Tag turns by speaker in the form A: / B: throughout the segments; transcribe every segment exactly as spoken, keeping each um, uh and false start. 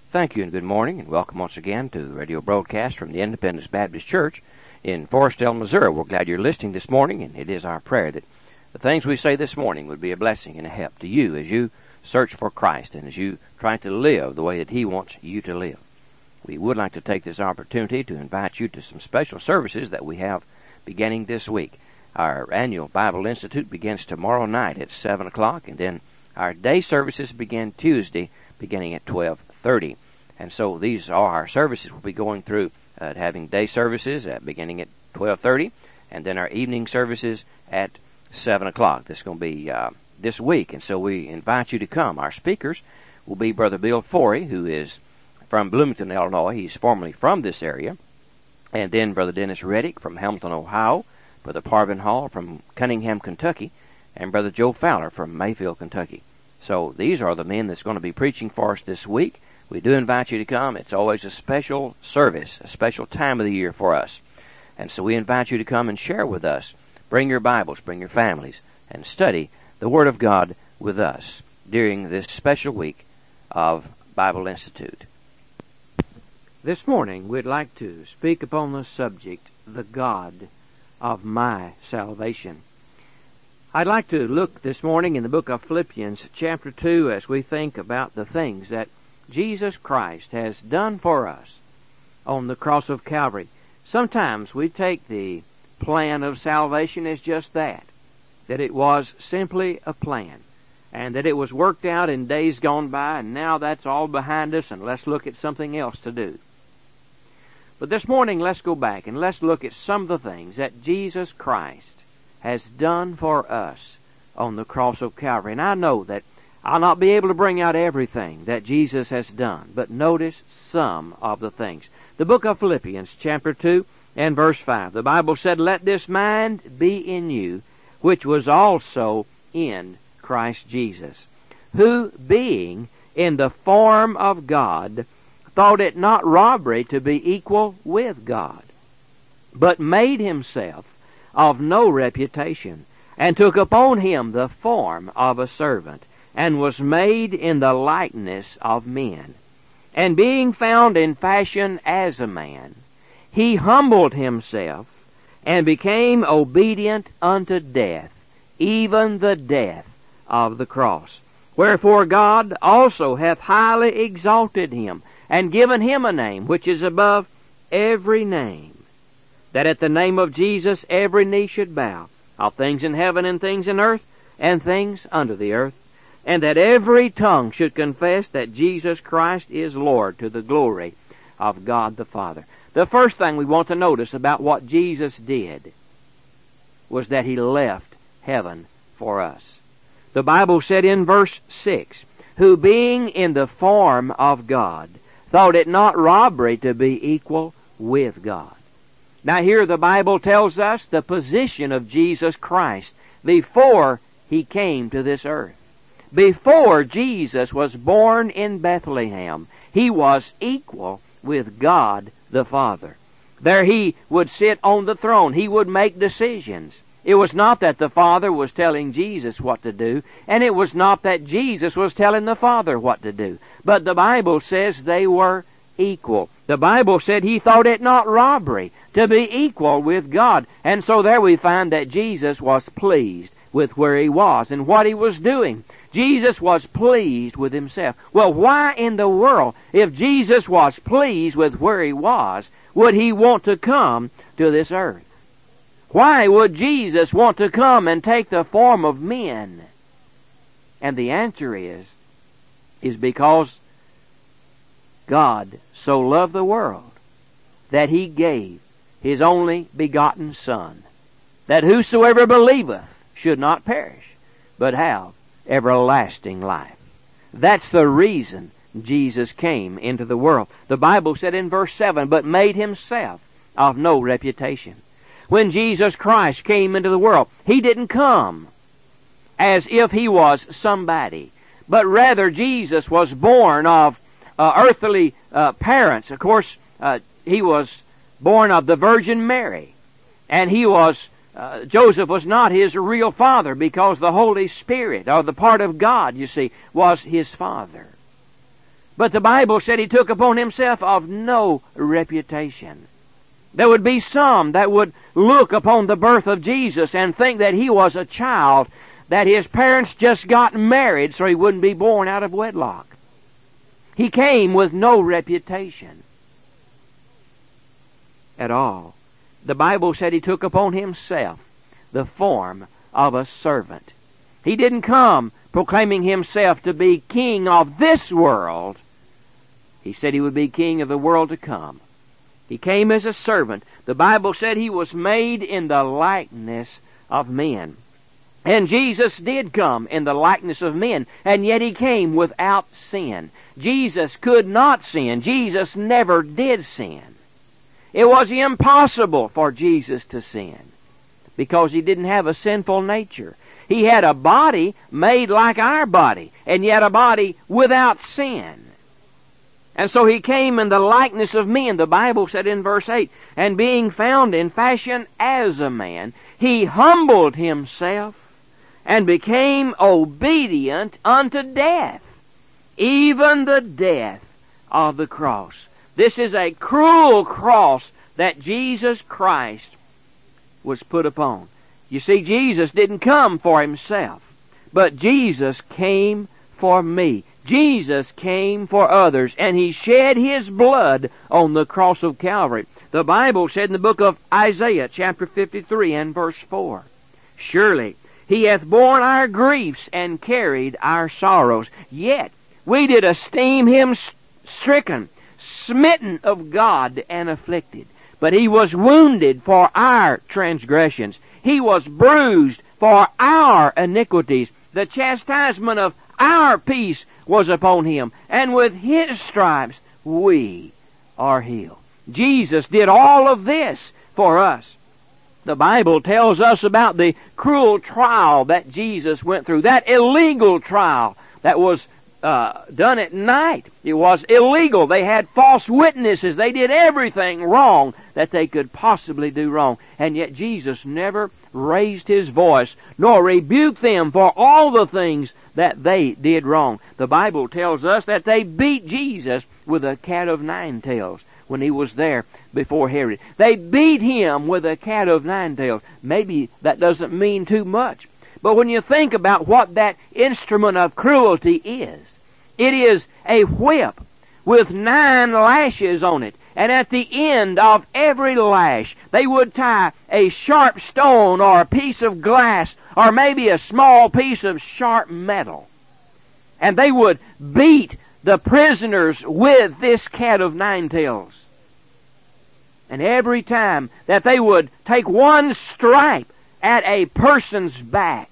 A: Thank you and good morning, and welcome once again to the radio broadcast from the Independence Baptist Church in Forestdale, Missouri. We're glad you're listening this morning, and it is our prayer that the things we say this morning would be a blessing and a help to you as you search for Christ and as you try to live the way that He wants you to live. We would like to take this opportunity to invite you to some special services that we have beginning this week. Our annual Bible Institute begins tomorrow night at seven o'clock, and then our day services begin Tuesday beginning at twelve thirty. And so these are our services. We'll be going through uh, having day services at beginning at twelve thirty, and then our evening services at seven o'clock. This is going to be uh, this week, and so we invite you to come. Our speakers will be Brother Bill Forey, who is from Bloomington, Illinois. He's formerly from this area. And then Brother Dennis Reddick from Hamilton, Ohio, Brother Parvin Hall from Cunningham, Kentucky, and Brother Joe Fowler from Mayfield, Kentucky. So these are the men that's going to be preaching for us this week. We do invite you to come. It's always a special service, a special time of the year for us. And so we invite you to come and share with us. Bring your Bibles, bring your families, and study the Word of God with us during this special week of Bible Institute. This morning we'd like to speak upon the subject, the God of my salvation. I'd like to look this morning in the book of Philippians chapter two as we think about the things that Jesus Christ has done for us on the cross of Calvary. Sometimes we take the plan of salvation as just that, that it was simply a plan, and that it was worked out in days gone by, and now that's all behind us, and let's look at something else to do. But this morning, let's go back and let's look at some of the things that Jesus Christ has done for us on the cross of Calvary. And I know that I'll not be able to bring out everything that Jesus has done, but notice some of the things. The book of Philippians, chapter two and verse five, the Bible said, "Let this mind be in you, which was also in Christ Jesus, who, being in the form of God, thought it not robbery to be equal with God, but made himself of no reputation, and took upon him the form of a servant, and was made in the likeness of men. And being found in fashion as a man, he humbled himself, and became obedient unto death, even the death of the cross. Wherefore God also hath highly exalted him, and given him a name which is above every name, that at the name of Jesus every knee should bow, of things in heaven and things in earth, and things under the earth, and that every tongue should confess that Jesus Christ is Lord, to the glory of God the Father." The first thing we want to notice about what Jesus did was that He left heaven for us. The Bible said in verse six, "Who being in the form of God, thought it not robbery to be equal with God." Now here the Bible tells us the position of Jesus Christ before He came to this earth. Before Jesus was born in Bethlehem, He was equal with God the Father. There He would sit on the throne. He would make decisions. It was not that the Father was telling Jesus what to do, and it was not that Jesus was telling the Father what to do. But the Bible says they were equal. The Bible said He thought it not robbery to be equal with God. And so there we find that Jesus was pleased with where He was and what He was doing. Jesus was pleased with Himself. Well, why in the world, if Jesus was pleased with where He was, would He want to come to this earth? Why would Jesus want to come and take the form of men? And the answer is, is because God so loved the world that He gave His only begotten Son, that whosoever believeth should not perish, but have everlasting life. That's the reason Jesus came into the world. The Bible said in verse seven, "But made Himself of no reputation." When Jesus Christ came into the world, He didn't come as if He was somebody, but rather Jesus was born of uh, earthly uh, parents. Of course, uh, He was born of the Virgin Mary, and He was Uh, Joseph was not His real father, because the Holy Spirit, or the part of God, you see, was His father. But the Bible said he took upon himself of no reputation. There would be some that would look upon the birth of Jesus and think that he was a child, that his parents just got married so he wouldn't be born out of wedlock. He came with no reputation at all. The Bible said he took upon himself the form of a servant. He didn't come proclaiming himself to be king of this world. He said he would be king of the world to come. He came as a servant. The Bible said he was made in the likeness of men. And Jesus did come in the likeness of men, and yet he came without sin. Jesus could not sin. Jesus never did sin. It was impossible for Jesus to sin because he didn't have a sinful nature. He had a body made like our body, and yet a body without sin. And so he came in the likeness of men. The Bible said in verse eight, and being found in fashion as a man, he humbled himself and became obedient unto death, even the death of the cross. This is a cruel cross that Jesus Christ was put upon. You see, Jesus didn't come for himself, but Jesus came for me. Jesus came for others, and he shed his blood on the cross of Calvary. The Bible said in the book of Isaiah, chapter fifty-three and verse four, surely he hath borne our griefs and carried our sorrows. Yet we did esteem him stricken, smitten of God, and afflicted. But he was wounded for our transgressions. He was bruised for our iniquities. The chastisement of our peace was upon him, and with his stripes we are healed. Jesus did all of this for us. The Bible tells us about the cruel trial that Jesus went through, that illegal trial that was uh, done at night. It was illegal. They had false witnesses. They did everything wrong that they could possibly do wrong. And yet Jesus never raised his voice nor rebuked them for all the things that they did wrong. The Bible tells us that they beat Jesus with a cat of nine tails when he was there before Herod. They beat him with a cat of nine tails. Maybe that doesn't mean too much, but when you think about what that instrument of cruelty is, it is a whip with nine lashes on it. And at the end of every lash, they would tie a sharp stone or a piece of glass or maybe a small piece of sharp metal. And they would beat the prisoners with this cat of nine tails. And every time that they would take one stripe at a person's back,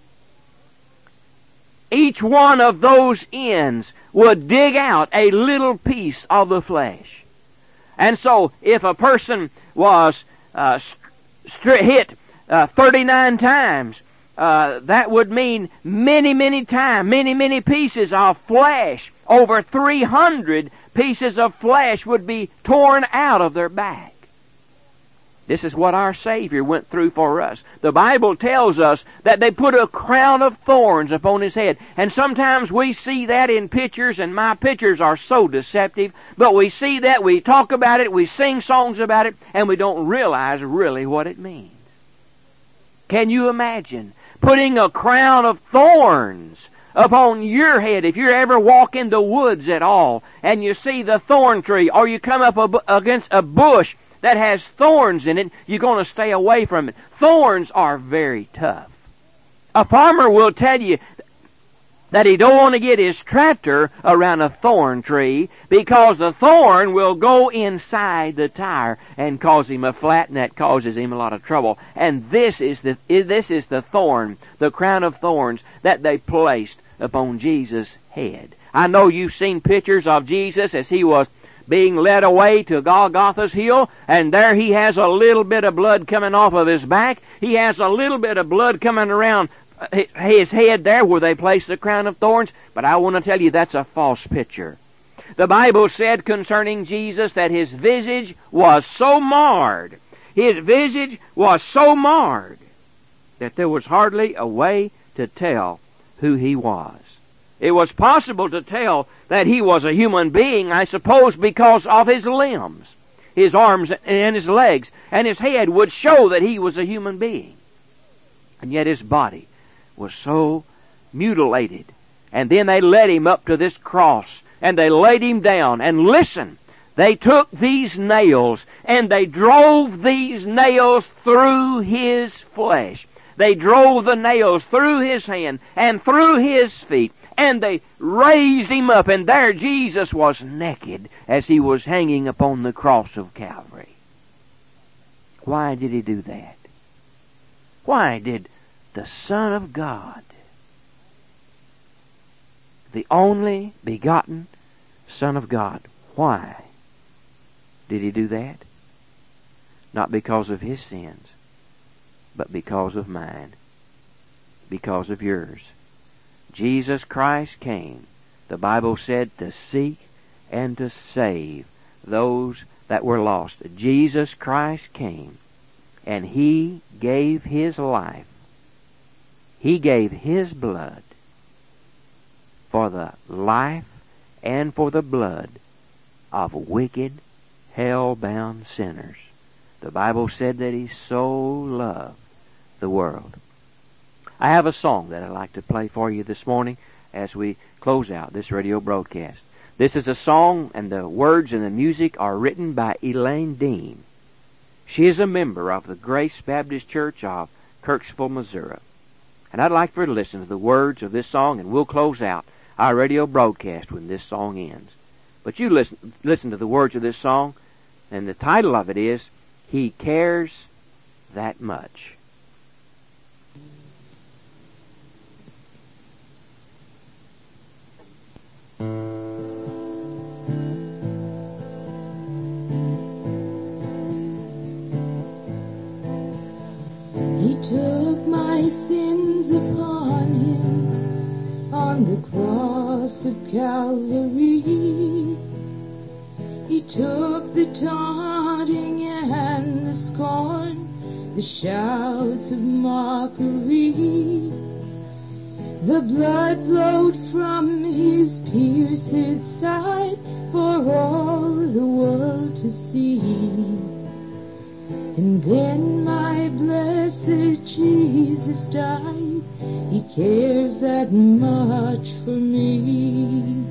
A: each one of those ends would dig out a little piece of the flesh. And so if a person was uh, st- hit uh, thirty-nine times, uh, that would mean many, many times, many, many pieces of flesh, over three hundred pieces of flesh would be torn out of their back. This is what our Savior went through for us. The Bible tells us that they put a crown of thorns upon his head. And sometimes we see that in pictures, and my pictures are so deceptive. But we see that, we talk about it, we sing songs about it, and we don't realize really what it means. Can you imagine putting a crown of thorns upon your head? If you ever walk in the woods at all, and you see the thorn tree, or you come up against a bush that has thorns in it, you're going to stay away from it. Thorns are very tough. A farmer will tell you that he don't want to get his tractor around a thorn tree because the thorn will go inside the tire and cause him a flat, and that causes him a lot of trouble. And this is the this is the thorn, the crown of thorns that they placed upon Jesus' head. I know you've seen pictures of Jesus as he was being led away to Golgotha's hill, and there he has a little bit of blood coming off of his back. He has a little bit of blood coming around his head there where they placed the crown of thorns. But I want to tell you that's a false picture. The Bible said concerning Jesus that his visage was so marred, his visage was so marred that there was hardly a way to tell who he was. It was possible to tell that he was a human being, I suppose, because of his limbs. His arms and his legs and his head would show that he was a human being. And yet his body was so mutilated. And then they led him up to this cross, and they laid him down. And listen, they took these nails, and they drove these nails through his flesh. They drove the nails through his hand and through his feet. And they raised him up, and there Jesus was naked as he was hanging upon the cross of Calvary. Why did he do that? Why did the Son of God, the only begotten Son of God, why did he do that? Not because of his sins, but because of mine, because of yours. Jesus Christ came, the Bible said, to seek and to save those that were lost. Jesus Christ came, and He gave His life. He gave His blood for the life and for the blood of wicked, hell-bound sinners. The Bible said that He so loved the world. I have a song that I'd like to play for you this morning as we close out this radio broadcast. This is a song, and the words and the music are written by Elaine Dean. She is a member of the Grace Baptist Church of Kirksville, Missouri. And I'd like for you to listen to the words of this song, and we'll close out our radio broadcast when this song ends. But you listen, listen to the words of this song, and the title of it is, He Cares That Much.
B: He took my sins upon Him on the cross of Calvary. He took the taunting and the scorn, the shouts of mockery. The blood flowed from His pierced side for all the world to see. And then my blessed Jesus died. He cares that much for me.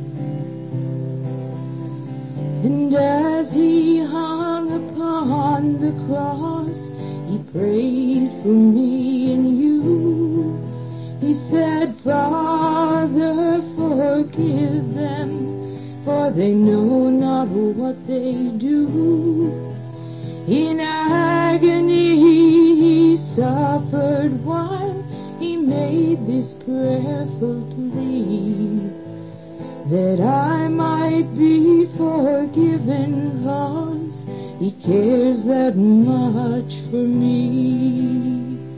B: And as He hung upon the cross, He prayed for me and you. He said, Father, forgive them, for they know not what they do. In agony He suffered while He made this prayerful plea, that I might be forgiven, 'cause He cares that much for me.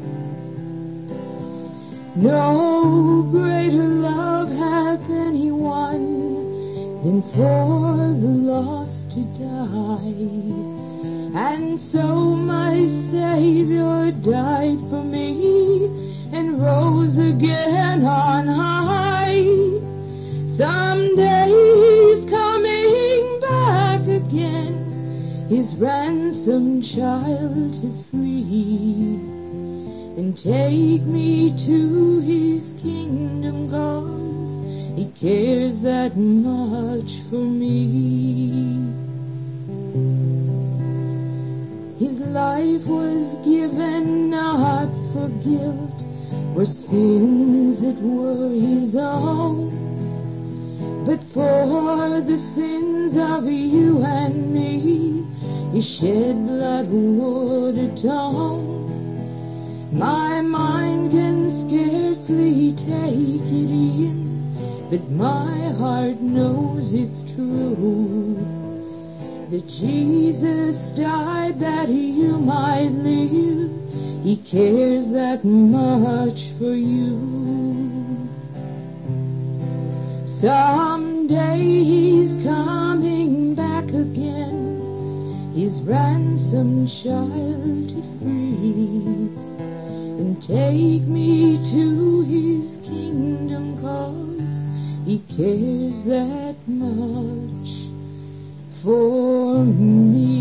B: No greater love hath anyone than for the lost to die. And so my Savior died for me and rose again on high. Someday He's coming back again, His ransomed child to free, and take me to His kingdom, 'cause He cares that much for me. His life was given not for guilt or sins that were His own, but for the sins of you and me, His shed blood would atone. My mind can scarcely take it in, but my heart knows it's true, that Jesus died that you might live. He cares that much for you. Someday He's coming back again, His ransomed child to free, and take me to His kingdom, 'cause cares that much for me.